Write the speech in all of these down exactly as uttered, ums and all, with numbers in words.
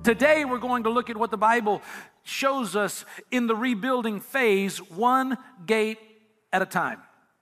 Today we're going to look at what the Bible shows us in the rebuilding phase, one gate at a time.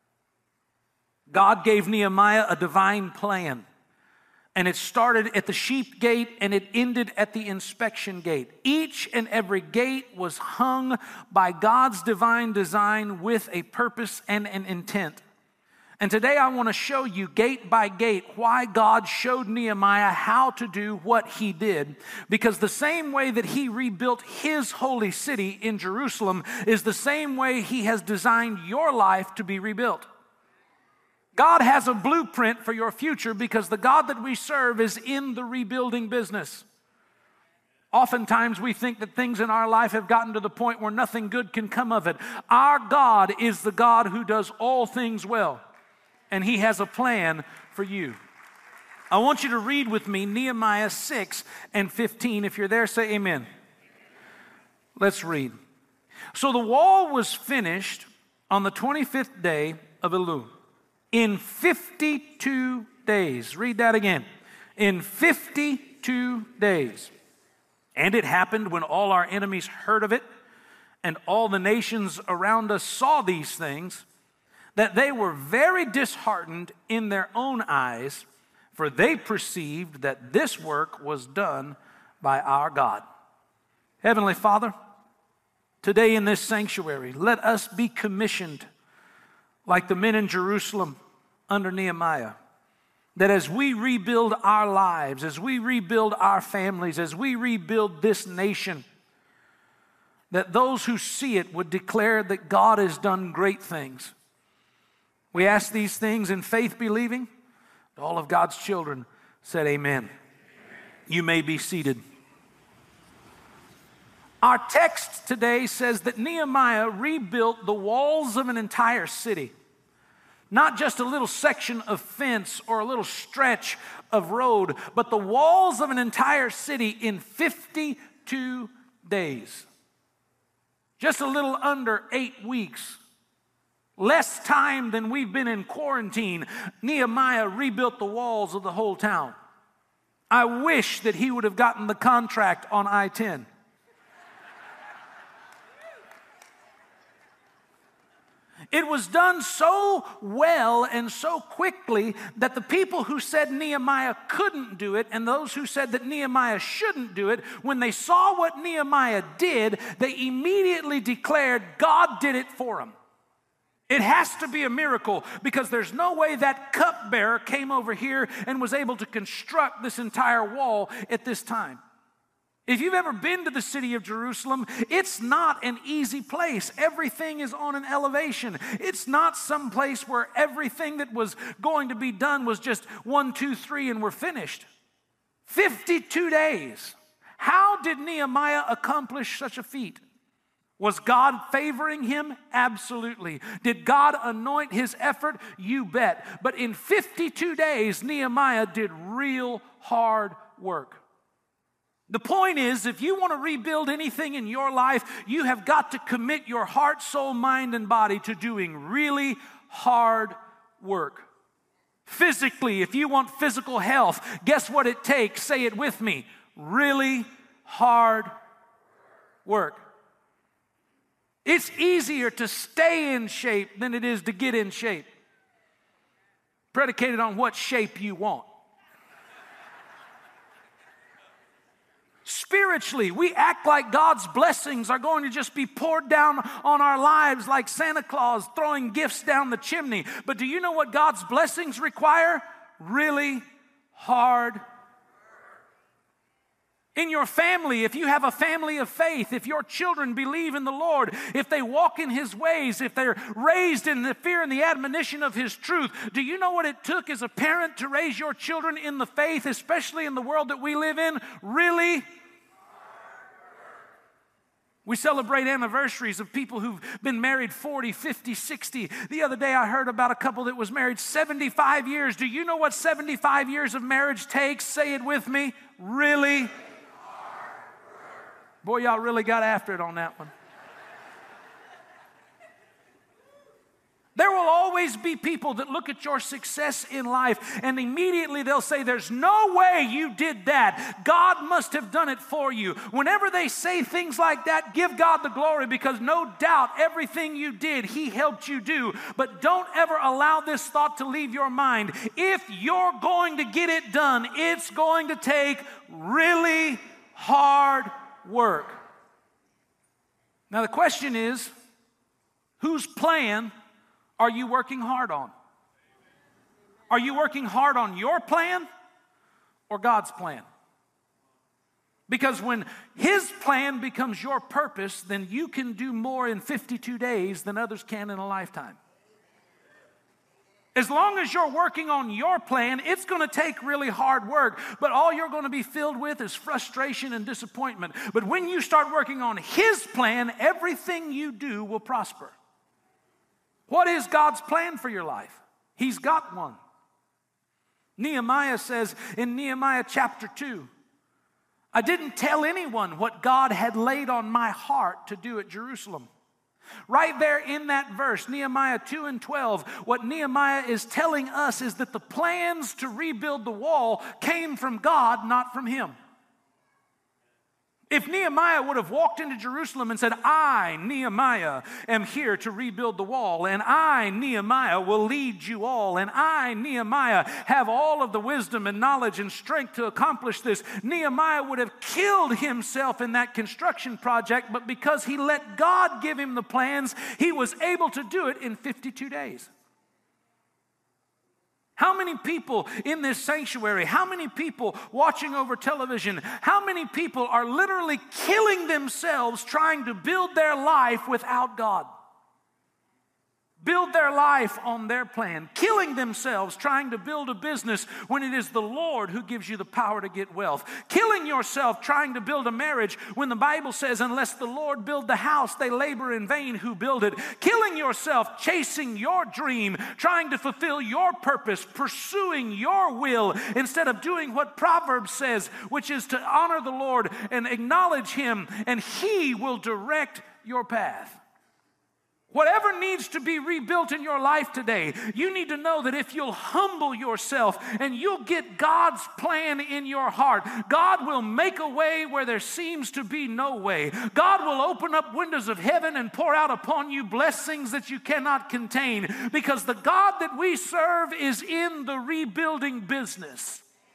God gave Nehemiah a divine plan, and it started at the sheep gate and it ended at the inspection gate. Each and every gate was hung by God's divine design with a purpose and an intent. And today I want to show you gate by gate why God showed Nehemiah how to do what he did. Because the same way that he rebuilt his holy city in Jerusalem is the same way he has designed your life to be rebuilt. God has a blueprint for your future because the God that we serve is in the rebuilding business. Oftentimes we think that things in our life have gotten to the point where nothing good can come of it. Our God is the God who does all things well. And he has a plan for you. I want you to read with me Nehemiah six and fifteen. If you're there, say amen. Let's read. So the wall was finished on the twenty-fifth day of Elul, in fifty-two days. Read that again. In fifty-two days. And it happened when all our enemies heard of it, and all the nations around us saw these things, that they were very disheartened in their own eyes, for they perceived that this work was done by our God. Heavenly Father, today in this sanctuary, let us be commissioned like the men in Jerusalem under Nehemiah, that as we rebuild our lives, as we rebuild our families, as we rebuild this nation, that those who see it would declare that God has done great things. We ask these things in faith believing. All of God's children said amen. Amen. You may be seated. Our text today says that Nehemiah rebuilt the walls of an entire city. Not just a little section of fence or a little stretch of road, but the walls of an entire city in fifty-two days. Just a little under eight weeks. Less time than we've been in quarantine, Nehemiah rebuilt the walls of the whole town. I wish that he would have gotten the contract on I ten. It was done so well and so quickly that the people who said Nehemiah couldn't do it and those who said that Nehemiah shouldn't do it, when they saw what Nehemiah did, they immediately declared God did it for him. It has to be a miracle because there's no way that cupbearer came over here and was able to construct this entire wall at this time. If you've ever been to the city of Jerusalem, it's not an easy place. Everything is on an elevation. It's not some place where everything that was going to be done was just one, two, three, and we're finished. fifty-two days. How did Nehemiah accomplish such a feat? Was God favoring him? Absolutely. Did God anoint his effort? You bet. But in fifty-two days, Nehemiah did real hard work. The point is, if you want to rebuild anything in your life, you have got to commit your heart, soul, mind, and body to doing really hard work. Physically, if you want physical health, guess what it takes? Say it with me. Really hard work. It's easier to stay in shape than it is to get in shape. Predicated on what shape you want. Spiritually, we act like God's blessings are going to just be poured down on our lives like Santa Claus throwing gifts down the chimney. But do you know what God's blessings require? Really hard work. In your family, if you have a family of faith, if your children believe in the Lord, if they walk in His ways, if they're raised in the fear and the admonition of His truth, do you know what it took as a parent to raise your children in the faith, especially in the world that we live in? Really? We celebrate anniversaries of people who've been married forty, fifty, sixty. The other day I heard about a couple that was married seventy-five years. Do you know what seventy-five years of marriage takes? Say it with me. Really? Boy, y'all really got after it on that one. There will always always be people that look at your success in life and immediately they'll say, there's no way you did that. God must have done it for you. Whenever they say things like that, give God the glory, because no doubt everything you did, He helped you do. But don't ever allow this thought to leave your mind. If you're going to get it done, it's going to take really hard work. Now the question is, whose plan are you working hard on? Are you working hard on your plan or God's plan? Because when His plan becomes your purpose, then you can do more in fifty-two days than others can in a lifetime. As long as you're working on your plan, it's going to take really hard work, but all you're going to be filled with is frustration and disappointment. But when you start working on His plan, everything you do will prosper. What is God's plan for your life? He's got one. Nehemiah says in Nehemiah chapter two, I didn't tell anyone what God had laid on my heart to do at Jerusalem. Right there in that verse, Nehemiah two and twelve, what Nehemiah is telling us is that the plans to rebuild the wall came from God, not from him. If Nehemiah would have walked into Jerusalem and said, I, Nehemiah, am here to rebuild the wall, and I, Nehemiah, will lead you all, and I, Nehemiah, have all of the wisdom and knowledge and strength to accomplish this, Nehemiah would have killed himself in that construction project, but because he let God give him the plans, he was able to do it in fifty-two days. How many people in this sanctuary, how many people watching over television, how many people are literally killing themselves trying to build their life without God? Build their life on their plan, killing themselves trying to build a business when it is the Lord who gives you the power to get wealth. Killing yourself trying to build a marriage when the Bible says, unless the Lord build the house, they labor in vain who build it. Killing yourself chasing your dream, trying to fulfill your purpose, pursuing your will, instead of doing what Proverbs says, which is to honor the Lord and acknowledge Him, and He will direct your path. Whatever needs to be rebuilt in your life today, you need to know that if you'll humble yourself and you'll get God's plan in your heart, God will make a way where there seems to be no way. God will open up windows of heaven and pour out upon you blessings that you cannot contain, because the God that we serve is in the rebuilding business.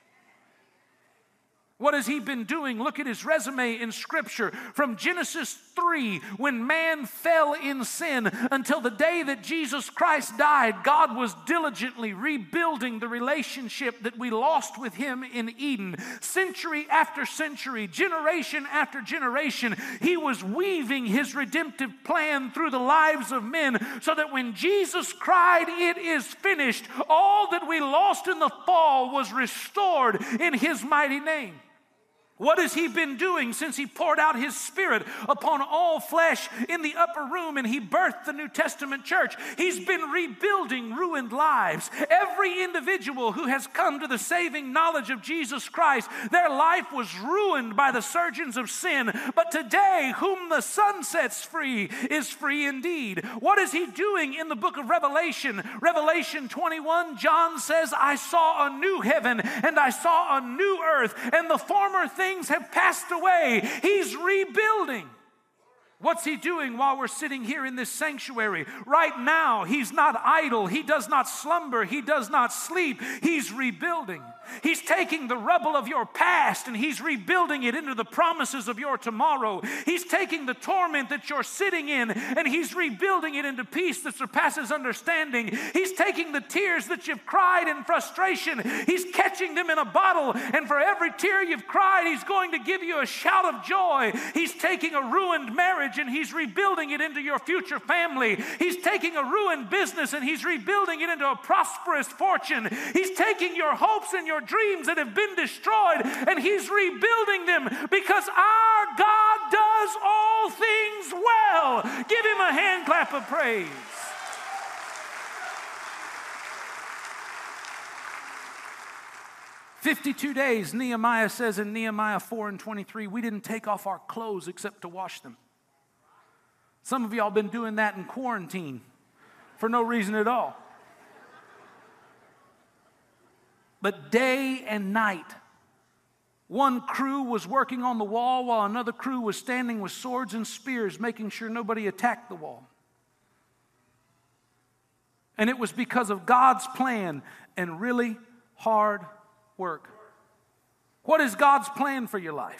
What has He been doing? Look at His resume in Scripture. From Genesis three, when man fell in sin, until the day that Jesus Christ died, God was diligently rebuilding the relationship that we lost with Him in Eden. Century after century, generation after generation, He was weaving His redemptive plan through the lives of men, so that when Jesus cried, "It is finished," all that we lost in the fall was restored in His mighty name. What has He been doing since He poured out His Spirit upon all flesh in the upper room and He birthed the New Testament church? He's been rebuilding ruined lives. Every individual who has come to the saving knowledge of Jesus Christ, their life was ruined by the surgeons of sin. But today, whom the Son sets free is free indeed. What is He doing in the book of Revelation? Revelation twenty-one, John says, I saw a new heaven and I saw a new earth, and the former things Things have passed away. He's rebuilding. What's He doing while we're sitting here in this sanctuary? Right now, He's not idle. He does not slumber. He does not sleep. He's rebuilding. He's taking the rubble of your past and He's rebuilding it into the promises of your tomorrow. He's taking the torment that you're sitting in and He's rebuilding it into peace that surpasses understanding. He's taking the tears that you've cried in frustration. He's catching them in a bottle, and for every tear you've cried, He's going to give you a shout of joy. He's taking a ruined marriage and He's rebuilding it into your future family. He's taking a ruined business and He's rebuilding it into a prosperous fortune. He's taking your hopes and your dreams that have been destroyed and He's rebuilding them, because our God does all things well. Give Him a hand clap of praise. fifty-two days, Nehemiah says in Nehemiah four and twenty-three, we didn't take off our clothes except to wash them. Some of y'all been doing that in quarantine for no reason at all. But day and night, one crew was working on the wall while another crew was standing with swords and spears, making sure nobody attacked the wall. And it was because of God's plan and really hard work. What is God's plan for your life?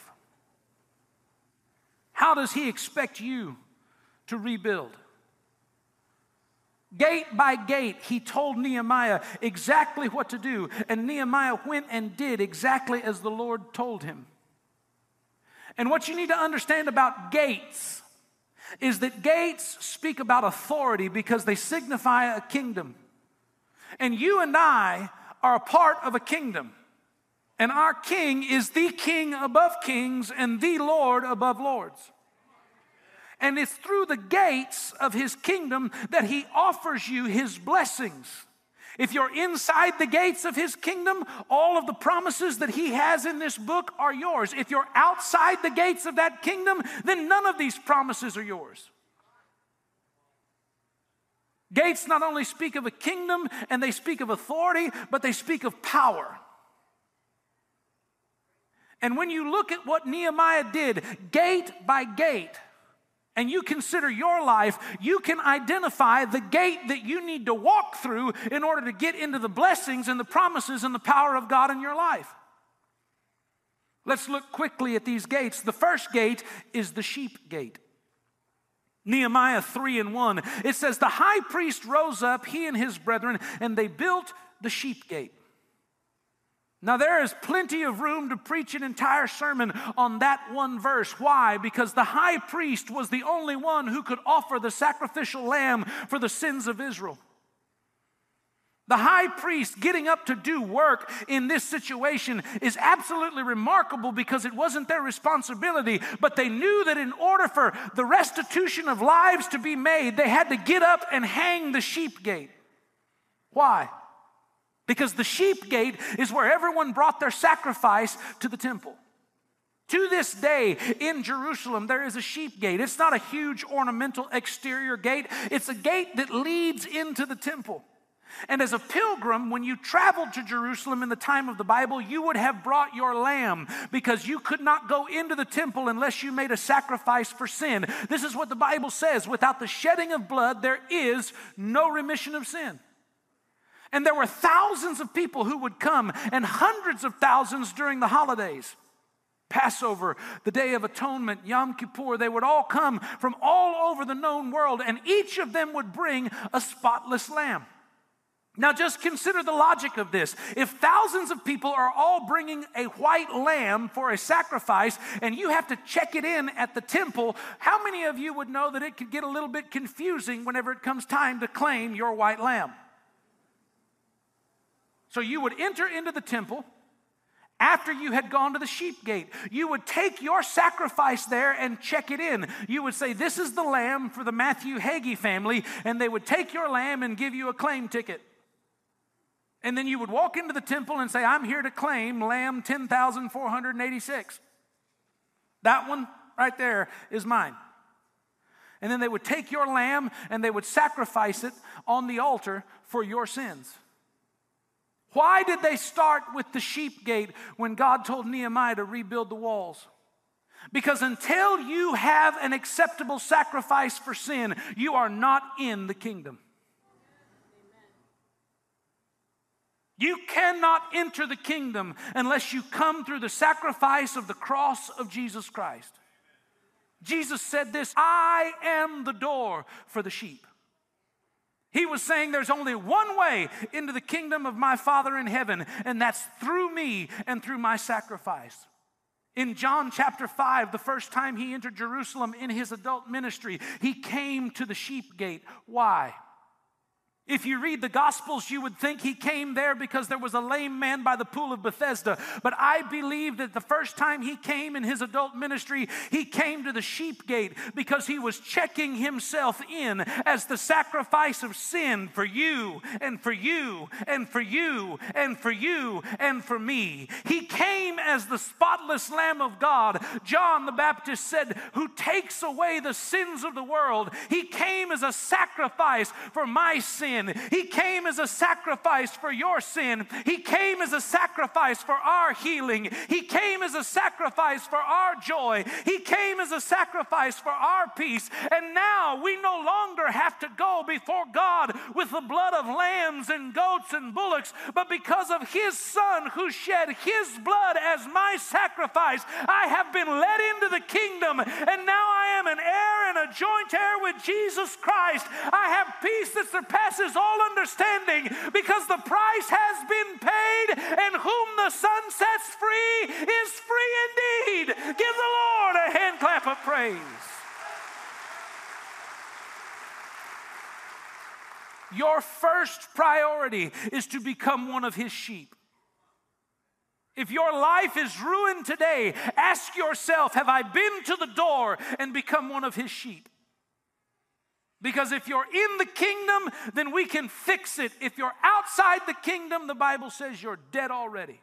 How does He expect you to rebuild? Gate by gate, He told Nehemiah exactly what to do, and Nehemiah went and did exactly as the Lord told him. And what you need to understand about gates is that gates speak about authority because they signify a kingdom. And you and I are a part of a kingdom. And our King is the King above kings and the Lord above lords. And it's through the gates of His kingdom that He offers you His blessings. If you're inside the gates of His kingdom, all of the promises that He has in this book are yours. If you're outside the gates of that kingdom, then none of these promises are yours. Gates not only speak of a kingdom and they speak of authority, but they speak of power. And when you look at what Nehemiah did, gate by gate, and you consider your life, you can identify the gate that you need to walk through in order to get into the blessings and the promises and the power of God in your life. Let's look quickly at these gates. The first gate is the sheep gate. Nehemiah three and one, it says, the high priest rose up, he and his brethren, and they built the sheep gate. Now, there is plenty of room to preach an entire sermon on that one verse. Why? Because the high priest was the only one who could offer the sacrificial lamb for the sins of Israel. The high priest getting up to do work in this situation is absolutely remarkable because it wasn't their responsibility, but they knew that in order for the restitution of lives to be made, they had to get up and hang the sheep gate. Why? Because the sheep gate is where everyone brought their sacrifice to the temple. To this day in Jerusalem, there is a sheep gate. It's not a huge ornamental exterior gate. It's a gate that leads into the temple. And as a pilgrim, when you traveled to Jerusalem in the time of the Bible, you would have brought your lamb because you could not go into the temple unless you made a sacrifice for sin. This is what the Bible says. Without the shedding of blood, there is no remission of sin. And there were thousands of people who would come, and hundreds of thousands during the holidays. Passover, the Day of Atonement, Yom Kippur, they would all come from all over the known world, and each of them would bring a spotless lamb. Now just consider the logic of this. If thousands of people are all bringing a white lamb for a sacrifice, and you have to check it in at the temple, how many of you would know that it could get a little bit confusing whenever it comes time to claim your white lamb? So you would enter into the temple after you had gone to the sheep gate. You would take your sacrifice there and check it in. You would say, this is the lamb for the Matthew Hagee family, and they would take your lamb and give you a claim ticket. And then you would walk into the temple and say, I'm here to claim lamb ten thousand four hundred eighty-six. That one right there is mine. And then they would take your lamb and they would sacrifice it on the altar for your sins. Why did they start with the sheep gate when God told Nehemiah to rebuild the walls? Because until you have an acceptable sacrifice for sin, you are not in the kingdom. You cannot enter the kingdom unless you come through the sacrifice of the cross of Jesus Christ. Jesus said this, I am the door for the sheep. He was saying there's only one way into the kingdom of my Father in heaven, and that's through me and through my sacrifice. In John chapter five, the first time he entered Jerusalem in his adult ministry, he came to the sheep gate. Why? If you read the Gospels, you would think he came there because there was a lame man by the pool of Bethesda. But I believe that the first time he came in his adult ministry, he came to the sheep gate because he was checking himself in as the sacrifice of sin for you and for you and for you and for you and for me. He came as the spotless Lamb of God. John the Baptist said, who takes away the sins of the world. He came as a sacrifice for my sin sin. He came as a sacrifice for your sin. He came as a sacrifice for our healing. He came as a sacrifice for our joy. He came as a sacrifice for our peace. And now we no longer have to go before God with the blood of lambs and goats and bullocks, but because of His Son who shed His blood as my sacrifice, I have been led into the kingdom, and now I am an heir and a joint heir with Jesus Christ. I have peace that surpasses all understanding because the price has been paid, and whom the Son sets free is free indeed. Give the Lord a hand clap of praise. Your first priority is to become one of His sheep. If your life is ruined today, ask yourself, have I been to the door and become one of His sheep? Because if you're in the kingdom, then we can fix it. If you're outside the kingdom, the Bible says you're dead already.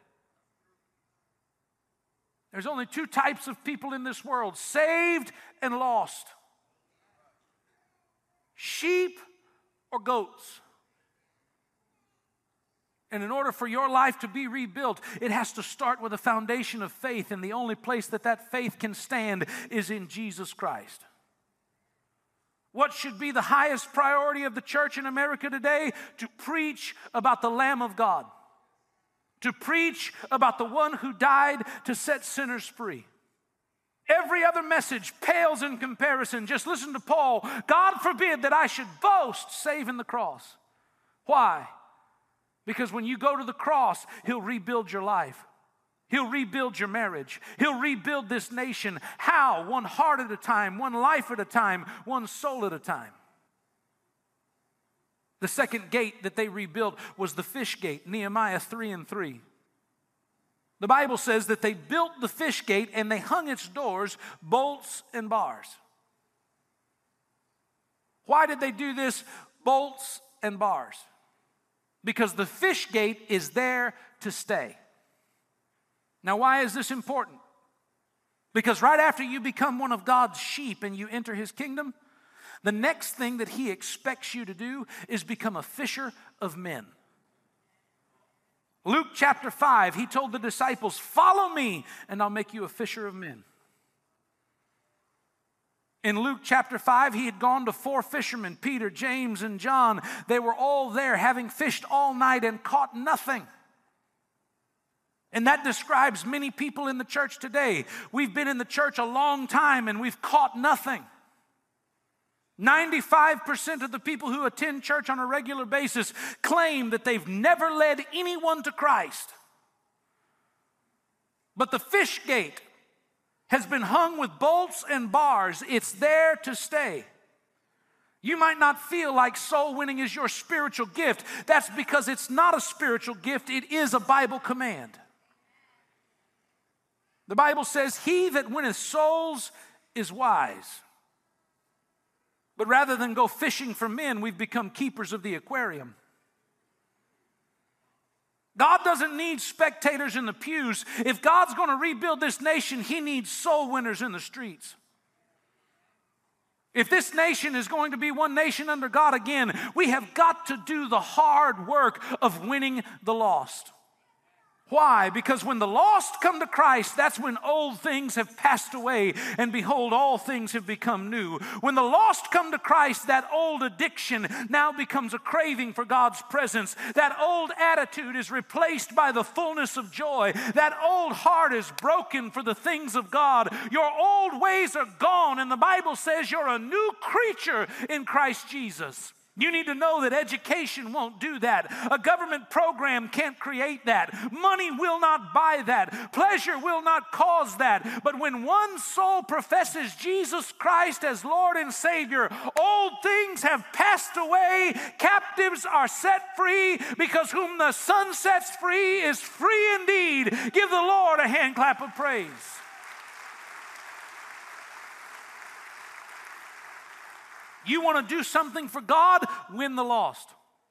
There's only two types of people in this world, saved and lost. Sheep or goats. And in order for your life to be rebuilt, it has to start with a foundation of faith, and the only place that that faith can stand is in Jesus Christ. What should be the highest priority of the church in America today? To preach about the Lamb of God. To preach about the one who died to set sinners free. Every other message pales in comparison. Just listen to Paul. God forbid that I should boast save in the cross. Why? Because when you go to the cross, He'll rebuild your life. He'll rebuild your marriage. He'll rebuild this nation. How? One heart at a time, one life at a time, one soul at a time. The second gate that they rebuilt was the fish gate, Nehemiah three and three. The Bible says that they built the fish gate and they hung its doors, bolts and bars. Why did they do this? Bolts and bars. Because the fish gate is there to stay. Now, why is this important? Because right after you become one of God's sheep and you enter His kingdom, the next thing that He expects you to do is become a fisher of men. Luke chapter five, He told the disciples, follow me and I'll make you a fisher of men. In Luke chapter five, He had gone to four fishermen, Peter, James, and John. They were all there having fished all night and caught nothing. And that describes many people in the church today. We've been in the church a long time and we've caught nothing. ninety-five percent of the people who attend church on a regular basis claim that they've never led anyone to Christ. But the fish gate has been hung with bolts and bars. It's there to stay. You might not feel like soul winning is your spiritual gift. That's because it's not a spiritual gift. It is a Bible command. The Bible says, he that winneth souls is wise. But rather than go fishing for men, we've become keepers of the aquarium. God doesn't need spectators in the pews. If God's going to rebuild this nation, He needs soul winners in the streets. If this nation is going to be one nation under God again, we have got to do the hard work of winning the lost. Why? Because when the lost come to Christ, that's when old things have passed away, and behold, all things have become new. When the lost come to Christ, that old addiction now becomes a craving for God's presence. That old attitude is replaced by the fullness of joy. That old heart is broken for the things of God. Your old ways are gone, and the Bible says you're a new creature in Christ Jesus. You need to know that education won't do that. A government program can't create that. Money will not buy that. Pleasure will not cause that. But when one soul professes Jesus Christ as Lord and Savior, old things have passed away. Captives are set free, because whom the Son sets free is free indeed. Give the Lord a hand clap of praise. You want to do something for God? Win the lost.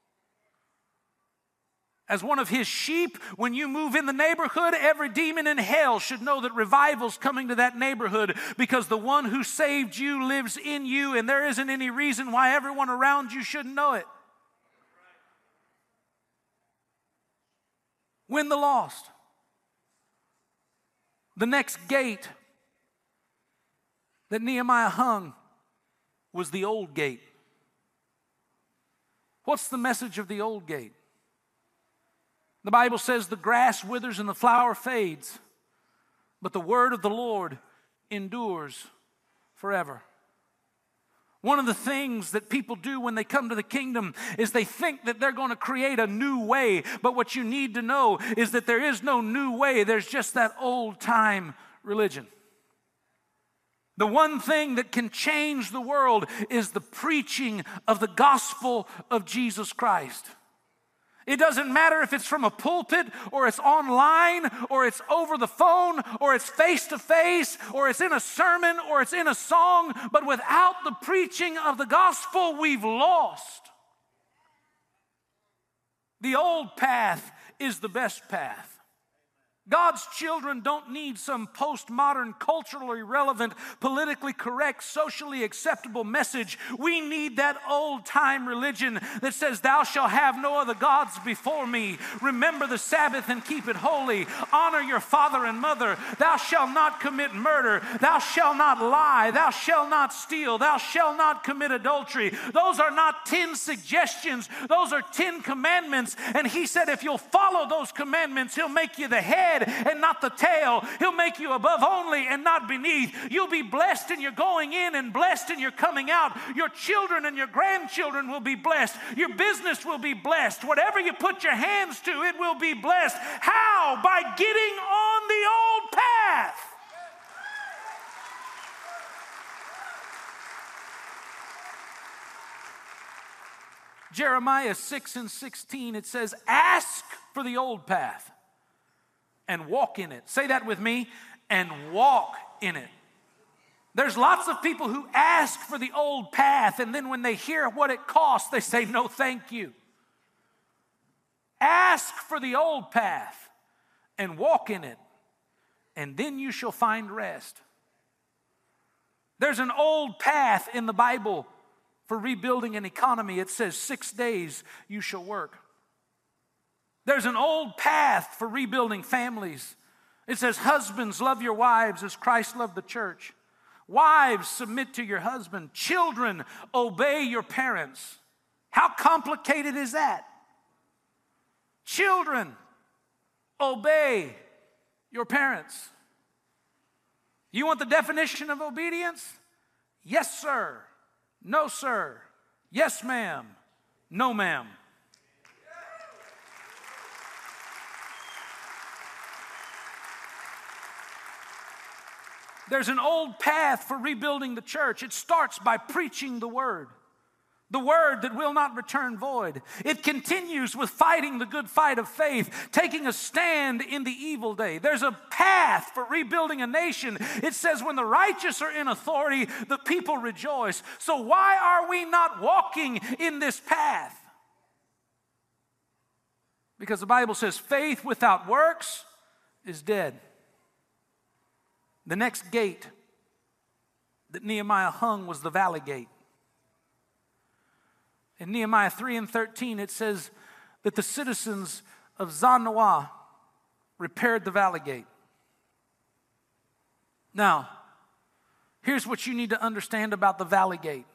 As one of His sheep, when you move in the neighborhood, every demon in hell should know that revival's coming to that neighborhood, because the one who saved you lives in you, and there isn't any reason why everyone around you shouldn't know it. Win the lost. The next gate that Nehemiah hung was the old gate. What's the message of the old gate? The Bible says the grass withers and the flower fades, but the word of the Lord endures forever. One of the things that people do when they come to the kingdom is they think that they're going to create a new way. But what you need to know is that there is no new way. There's just that old time religion. The one thing that can change the world is the preaching of the gospel of Jesus Christ. It doesn't matter if it's from a pulpit or it's online or it's over the phone or it's face to face or it's in a sermon or it's in a song, but without the preaching of the gospel, we've lost. The old path is the best path. God's children don't need some postmodern, culturally relevant, politically correct, socially acceptable message. We need that old-time religion that says, thou shalt have no other gods before me. Remember the Sabbath and keep it holy. Honor your father and mother. Thou shalt not commit murder. Thou shalt not lie. Thou shalt not steal. Thou shalt not commit adultery. Those are not ten suggestions. Those are ten commandments. And he said, if you'll follow those commandments, he'll make you the head and not the tail. He'll make you above only and not beneath. You'll be blessed in your going in and blessed in your coming out. Your children and your grandchildren will be blessed. Your business will be blessed. Whatever you put your hands to, it will be blessed. How? By getting on the old path. Jeremiah six and sixteen, it says, ask for the old path and walk in it. Say that with me, and walk in it. There's lots of people who ask for the old path, and then when they hear what it costs, they say, no, thank you. Ask for the old path and walk in it, and then you shall find rest. There's an old path in the Bible for rebuilding an economy. It says, six days you shall work. There's an old path for rebuilding families. It says, husbands, love your wives as Christ loved the church. Wives, submit to your husband. Children, obey your parents. How complicated is that? Children, obey your parents. You want the definition of obedience? Yes, sir. No, sir. Yes, ma'am. No, ma'am. There's an old path for rebuilding the church. It starts by preaching the word. The word that will not return void. It continues with fighting the good fight of faith, taking a stand in the evil day. There's a path for rebuilding a nation. It says when the righteous are in authority, the people rejoice. So why are we not walking in this path? Because the Bible says faith without works is dead. The next gate that Nehemiah hung was the valley gate. In Nehemiah three and thirteen, it says that the citizens of Zanoah repaired the valley gate. Now, here's what you need to understand about the valley gate.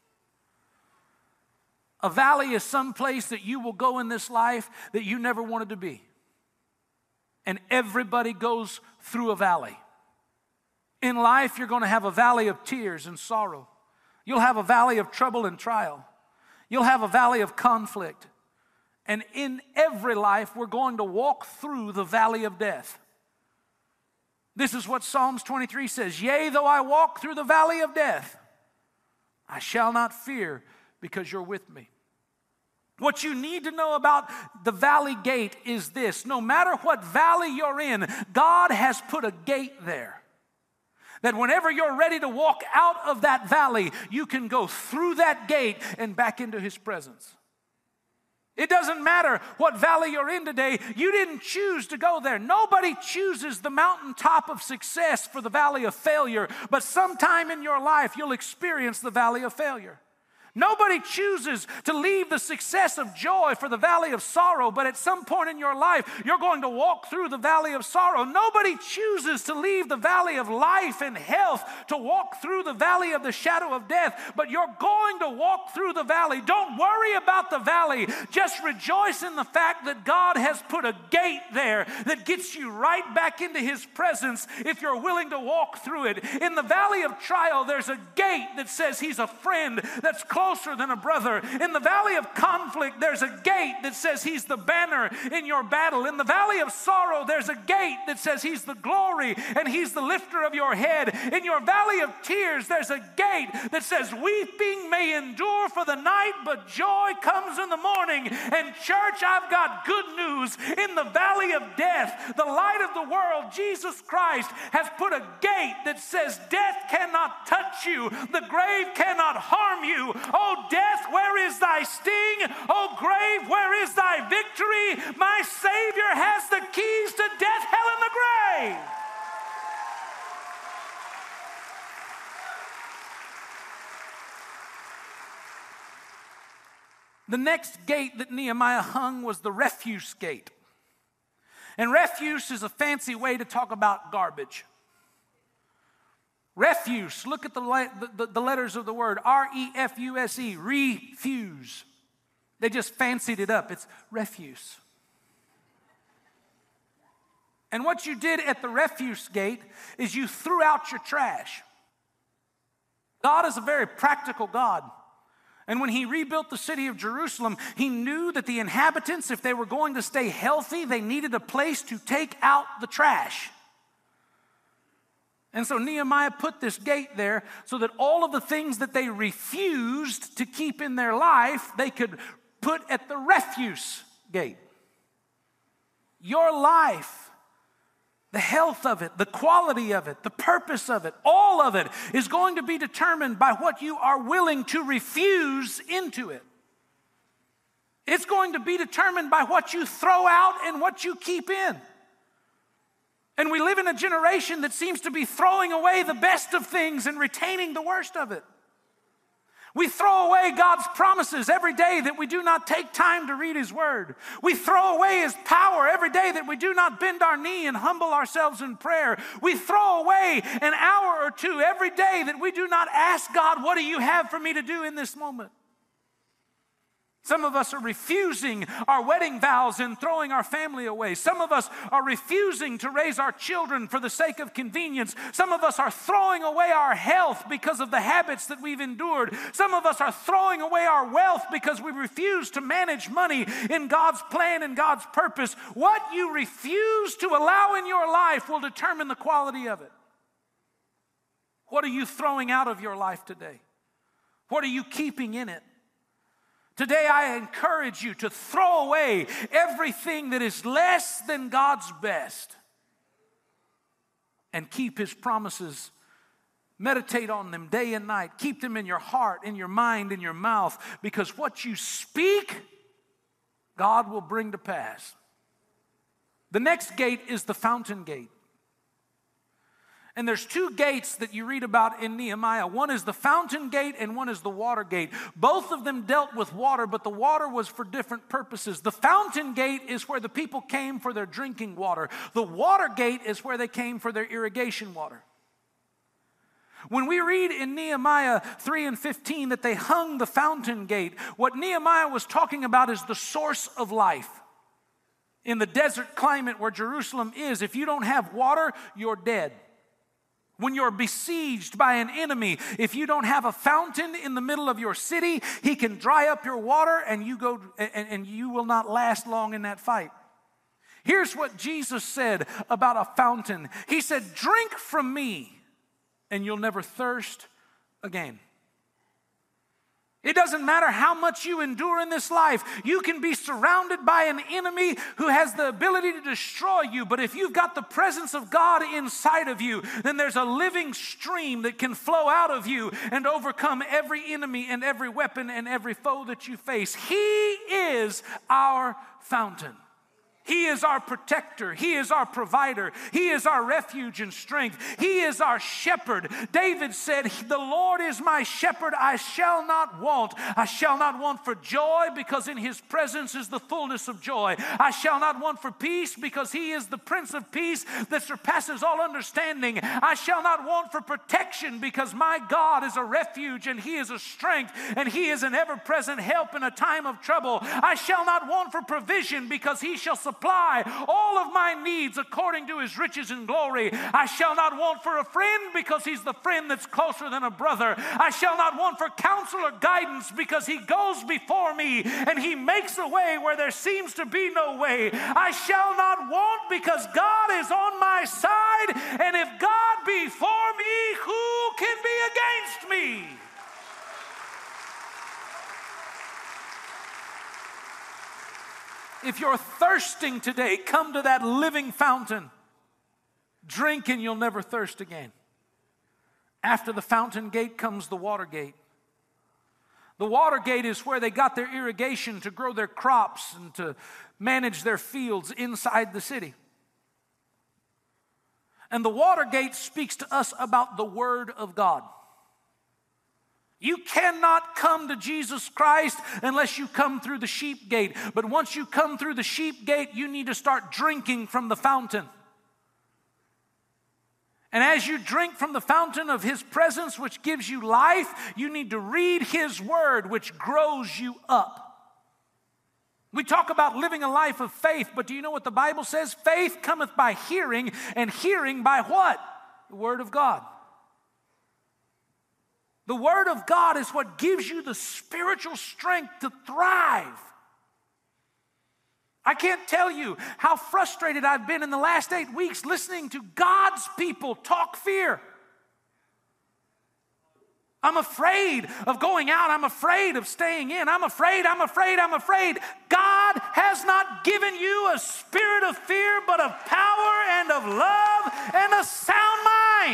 A valley is some place that you will go in this life that you never wanted to be. And everybody goes through a valley. In life, you're going to have a valley of tears and sorrow. You'll have a valley of trouble and trial. You'll have a valley of conflict. And in every life, we're going to walk through the valley of death. This is what Psalms twenty-three says. Yea, though I walk through the valley of death, I shall not fear because you're with me. What you need to know about the valley gate is this. No matter what valley you're in, God has put a gate there. That whenever you're ready to walk out of that valley, you can go through that gate and back into His presence. It doesn't matter what valley you're in today. You didn't choose to go there. Nobody chooses the mountaintop of success for the valley of failure. But sometime in your life, you'll experience the valley of failure. Nobody chooses to leave the success of joy for the valley of sorrow, but at some point in your life, you're going to walk through the valley of sorrow. Nobody chooses to leave the valley of life and health to walk through the valley of the shadow of death, but you're going to walk through the valley. Don't worry about the valley. Just rejoice in the fact that God has put a gate there that gets you right back into His presence if you're willing to walk through it. In the valley of trial, there's a gate that says He's a friend that's close closer than a brother. In the valley of conflict, there's a gate that says He's the banner in your battle. In the valley of sorrow, there's a gate that says He's the glory and He's the lifter of your head. In your valley of tears, there's a gate that says weeping may endure for the night, but joy comes in the morning. And church, I've got good news. In the valley of death, the light of the world, Jesus Christ has put a gate that says death cannot touch you, the grave cannot harm you. Oh, death, where is thy sting? Oh, grave, where is thy victory? My Savior has the keys to death, hell, and the grave. The next gate that Nehemiah hung was the refuse gate. And refuse is a fancy way to talk about garbage. Refuse, look at the, the, the letters of the word, R E F U S E, refuse. They just fancied it up. It's refuse. And what you did at the refuse gate is you threw out your trash. God is a very practical God. And when He rebuilt the city of Jerusalem, He knew that the inhabitants, if they were going to stay healthy, they needed a place to take out the trash. And so Nehemiah put this gate there so that all of the things that they refused to keep in their life, they could put at the refuse gate. Your life, the health of it, the quality of it, the purpose of it, all of it is going to be determined by what you are willing to refuse into it. It's going to be determined by what you throw out and what you keep in. And we live in a generation that seems to be throwing away the best of things and retaining the worst of it. We throw away God's promises every day that we do not take time to read His word. We throw away His power every day that we do not bend our knee and humble ourselves in prayer. We throw away an hour or two every day that we do not ask God, what do you have for me to do in this moment? Some of us are refusing our wedding vows and throwing our family away. Some of us are refusing to raise our children for the sake of convenience. Some of us are throwing away our health because of the habits that we've endured. Some of us are throwing away our wealth because we refuse to manage money in God's plan and God's purpose. What you refuse to allow in your life will determine the quality of it. What are you throwing out of your life today? What are you keeping in it? Today, I encourage you to throw away everything that is less than God's best and keep His promises. Meditate on them day and night. Keep them in your heart, in your mind, in your mouth, because what you speak, God will bring to pass. The next gate is the fountain gate. And there's two gates that you read about in Nehemiah. One is the fountain gate and one is the water gate. Both of them dealt with water, but the water was for different purposes. The fountain gate is where the people came for their drinking water. The water gate is where they came for their irrigation water. When we read in Nehemiah three and fifteen that they hung the fountain gate, what Nehemiah was talking about is the source of life. In the desert climate where Jerusalem is, if you don't have water, you're dead. When you're besieged by an enemy, if you don't have a fountain in the middle of your city, he can dry up your water and you go and, and you will not last long in that fight. Here's what Jesus said about a fountain. He said, "Drink from me and you'll never thirst again." It doesn't matter how much you endure in this life. You can be surrounded by an enemy who has the ability to destroy you. But if you've got the presence of God inside of you, then there's a living stream that can flow out of you and overcome every enemy and every weapon and every foe that you face. He is our fountain. He is our protector. He is our provider. He is our refuge and strength. He is our shepherd. David said, the Lord is my shepherd. I shall not want. I shall not want for joy, because in his presence is the fullness of joy. I shall not want for peace, because he is the Prince of Peace that surpasses all understanding. I shall not want for protection, because my God is a refuge and he is a strength and he is an ever-present help in a time of trouble. I shall not want for provision, because he shall supply all of my needs according to his riches and glory. I shall not want for a friend, because he's the friend that's closer than a brother. I shall not want for counsel or guidance, because he goes before me and he makes a way where there seems to be no way. I shall not want, because God is on my side, and if God be for me, who can be against me? If you're thirsting today, come to that living fountain. Drink and you'll never thirst again. After the fountain gate comes the water gate. The water gate is where they got their irrigation to grow their crops and to manage their fields inside the city. And the water gate speaks to us about the Word of God. You cannot come to Jesus Christ unless you come through the sheep gate. But once you come through the sheep gate, you need to start drinking from the fountain. And as you drink from the fountain of his presence, which gives you life, you need to read his word, which grows you up. We talk about living a life of faith, but do you know what the Bible says? Faith cometh by hearing, and hearing by what? The Word of God. The Word of God is what gives you the spiritual strength to thrive. I can't tell you how frustrated I've been in the last eight weeks listening to God's people talk fear. I'm afraid of going out. I'm afraid of staying in. I'm afraid, I'm afraid, I'm afraid. God has not given you a spirit of fear, but of power and of love and a sound mind.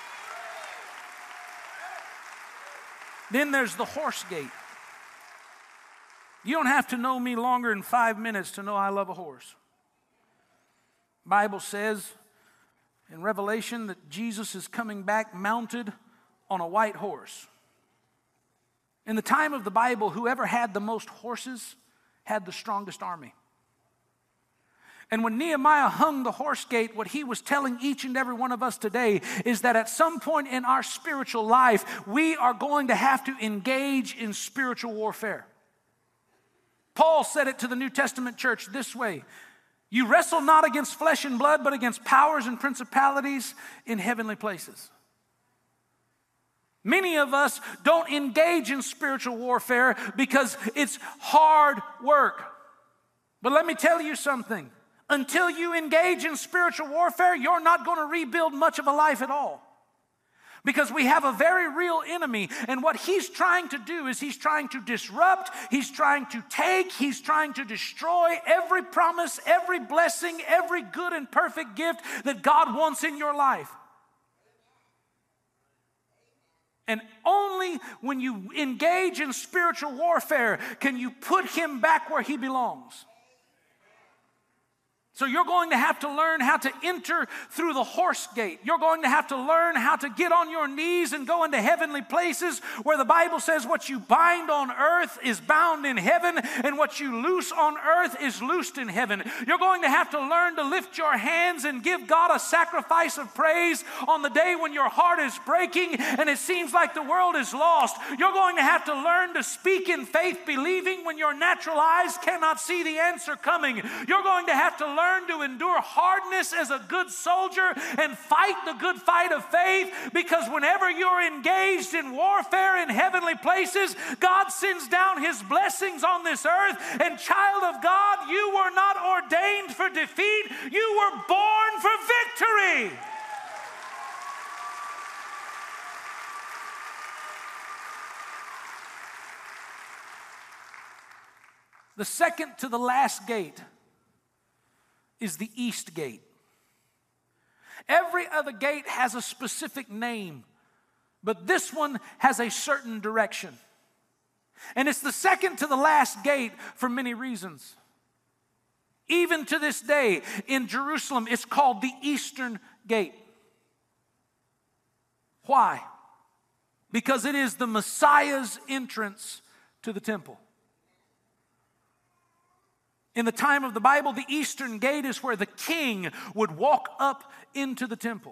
Then there's the horse gate. You don't have to know me longer than five minutes to know I love a horse. The Bible says in Revelation that Jesus is coming back mounted on a white horse. In the time of the Bible, whoever had the most horses had the strongest army. And when Nehemiah hung the horse gate, what he was telling each and every one of us today is that at some point in our spiritual life, we are going to have to engage in spiritual warfare. Paul said it to the New Testament church this way: you wrestle not against flesh and blood, but against powers and principalities in heavenly places. Many of us don't engage in spiritual warfare because it's hard work. But let me tell you something. Until you engage in spiritual warfare, you're not going to rebuild much of a life at all. Because we have a very real enemy, and what he's trying to do is he's trying to disrupt, he's trying to take, he's trying to destroy every promise, every blessing, every good and perfect gift that God wants in your life. And only when you engage in spiritual warfare can you put him back where he belongs. So you're going to have to learn how to enter through the horse gate. You're going to have to learn how to get on your knees and go into heavenly places where the Bible says what you bind on earth is bound in heaven, and what you loose on earth is loosed in heaven. You're going to have to learn to lift your hands and give God a sacrifice of praise on the day when your heart is breaking and it seems like the world is lost. You're going to have to learn to speak in faith, believing when your natural eyes cannot see the answer coming. You're going to have to learn to endure hardness as a good soldier and fight the good fight of faith, because whenever you're engaged in warfare in heavenly places, God sends down his blessings on this earth. And child of God, you were not ordained for defeat. You were born for victory. The second to the last gate is the east gate. Every other gate has a specific name, but this one has a certain direction. And it's the second to the last gate for many reasons. Even to this day in Jerusalem, it's called the Eastern Gate. Why? Because it is the Messiah's entrance to the temple. In the time of the Bible, the Eastern Gate is where the king would walk up into the temple.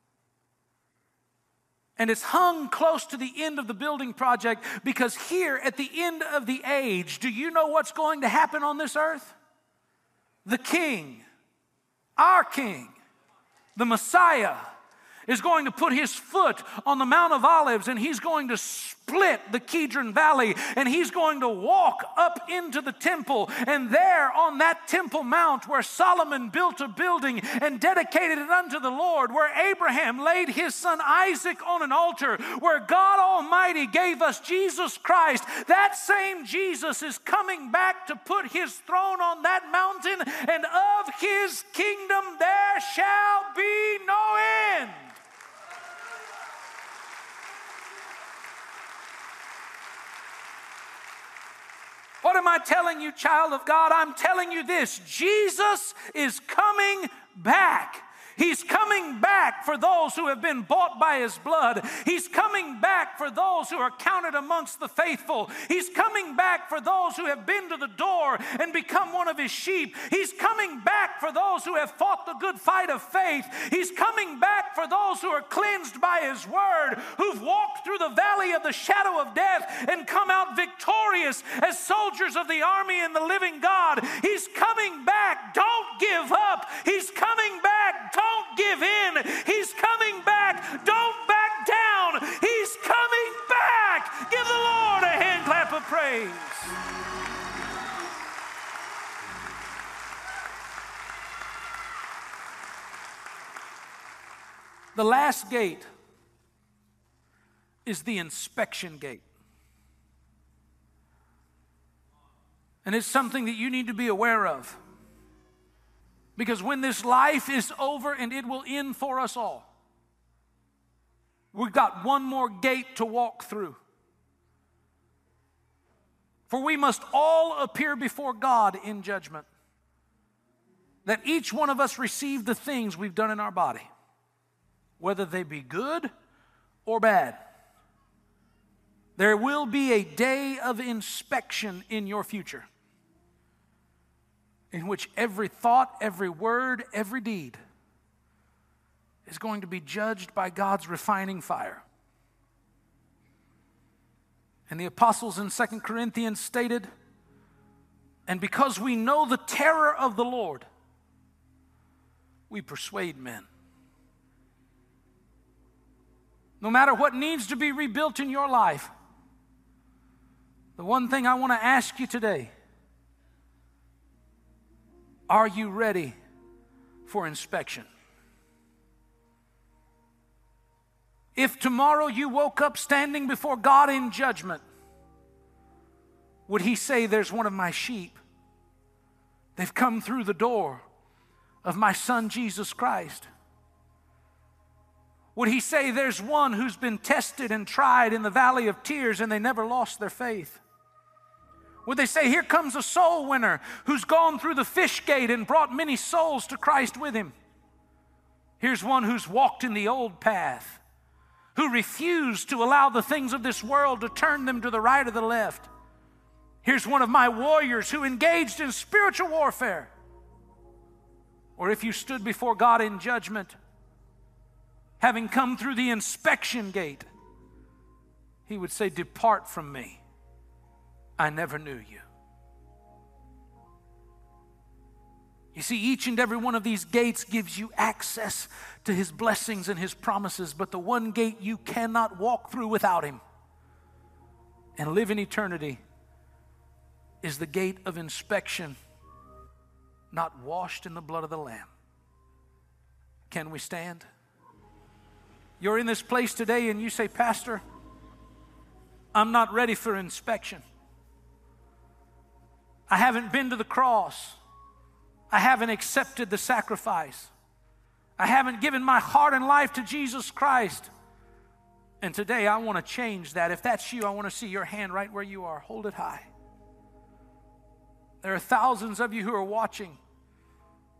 And it's hung close to the end of the building project because here at the end of the age, do you know what's going to happen on this earth? The king, our king, the Messiah, is going to put his foot on the Mount of Olives, and he's going to split the Kidron Valley, and he's going to walk up into the temple. And there on that Temple Mount where Solomon built a building and dedicated it unto the Lord, where Abraham laid his son Isaac on an altar, where God Almighty gave us Jesus Christ, that same Jesus is coming back to put his throne on that mountain, and of his kingdom there shall be no end. What am I telling you, child of God? I'm telling you this: Jesus is coming back. He's coming back for those who have been bought by his blood. He's coming back for those who are counted amongst the faithful. He's coming back for those who have been to the door and become one of his sheep. He's coming back for those who have fought the good fight of faith. He's coming back for those who are cleansed by his word, who've walked through the valley of the shadow of death and come out victorious as soldiers of the army and the living God. He's coming back. Don't give up. He's coming back. Don't give in. He's coming back. Don't back down. He's coming back. Give the Lord a hand clap of praise. The last gate is the inspection gate. And it's something that you need to be aware of. Because when this life is over, and it will end for us all, we've got one more gate to walk through. For we must all appear before God in judgment. That each one of us receive the things we've done in our body, whether they be good or bad. There will be a day of inspection in your future, in which every thought, every word, every deed is going to be judged by God's refining fire. And the apostles in Second Corinthians stated, and because we know the terror of the Lord, we persuade men. No matter what needs to be rebuilt in your life, the one thing I want to ask you today: are you ready for inspection? If tomorrow you woke up standing before God in judgment, would he say, there's one of my sheep? They've come through the door of my son Jesus Christ. Would he say, there's one who's been tested and tried in the valley of tears and they never lost their faith? Would they say, here comes a soul winner who's gone through the fish gate and brought many souls to Christ with him? Here's one who's walked in the old path, who refused to allow the things of this world to turn them to the right or the left. Here's one of my warriors who engaged in spiritual warfare. Or if you stood before God in judgment, having come through the inspection gate, he would say, depart from me. I never knew you. You see, each and every one of these gates gives you access to his blessings and his promises, but the one gate you cannot walk through without him and live in eternity is the gate of inspection, not washed in the blood of the Lamb. Can we stand? You're in this place today and you say, Pastor, I'm not ready for inspection. I haven't been to the cross. I haven't accepted the sacrifice. I haven't given my heart and life to Jesus Christ. And today I want to change that. If that's you, I want to see your hand right where you are. Hold it high. There are thousands of you who are watching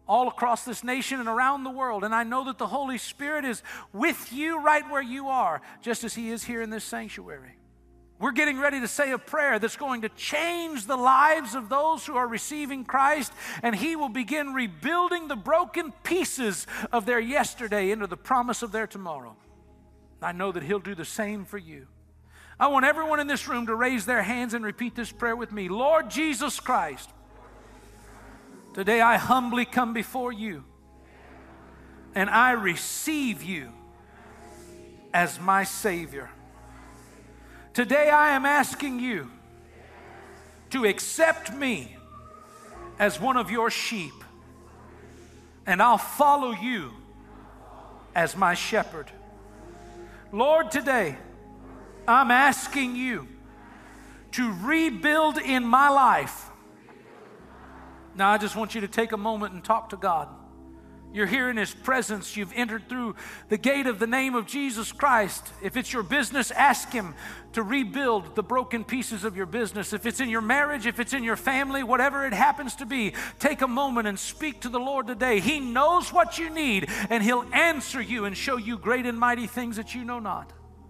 all across this nation and around the world. And I know that the Holy Spirit is with you right where you are, just as He is here in this sanctuary. We're getting ready to say a prayer that's going to change the lives of those who are receiving Christ, and He will begin rebuilding the broken pieces of their yesterday into the promise of their tomorrow. I know that He'll do the same for you. I want everyone in this room to raise their hands and repeat this prayer with me. Lord Jesus Christ, today I humbly come before you, and I receive you as my Savior. Today I am asking you to accept me as one of your sheep, and I'll follow you as my shepherd. Lord, today I'm asking you to rebuild in my life. Now I just want you to take a moment and talk to God. You're here in His presence. You've entered through the gate of the name of Jesus Christ. If it's your business, ask Him to rebuild the broken pieces of your business. If it's in your marriage, if it's in your family, whatever it happens to be, take a moment and speak to the Lord today. He knows what you need, and He'll answer you and show you great and mighty things that you know not.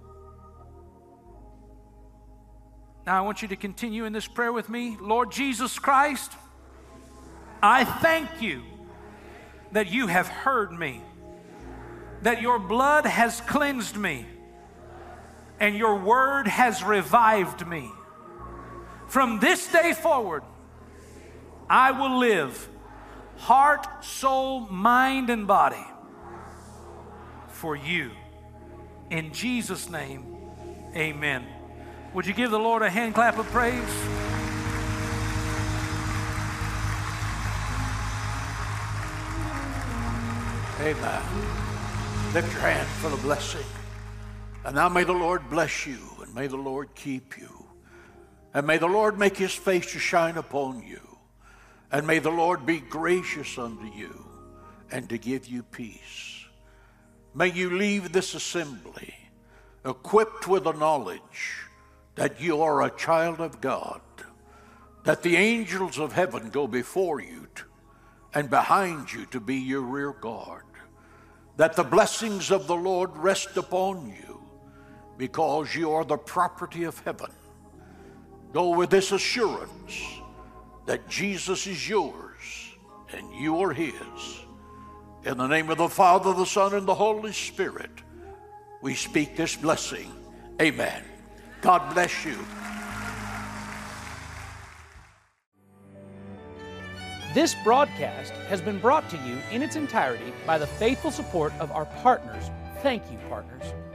Now I want you to continue in this prayer with me. Lord Jesus Christ, I thank you that you have heard me, that your blood has cleansed me, and your word has revived me. From this day forward, I will live heart, soul, mind, and body for you. In Jesus' name, amen. Would you give the Lord a hand clap of praise? Amen. Lift your hand for the blessing. And now may the Lord bless you, and may the Lord keep you. And may the Lord make His face to shine upon you. And may the Lord be gracious unto you, and to give you peace. May you leave this assembly equipped with the knowledge that you are a child of God, that the angels of heaven go before you to, and behind you to be your rear guard, that the blessings of the Lord rest upon you because you are the property of heaven. Go with this assurance that Jesus is yours and you are His. In the name of the Father, the Son, and the Holy Spirit, we speak this blessing. Amen. God bless you. This broadcast has been brought to you in its entirety by the faithful support of our partners. Thank you, partners.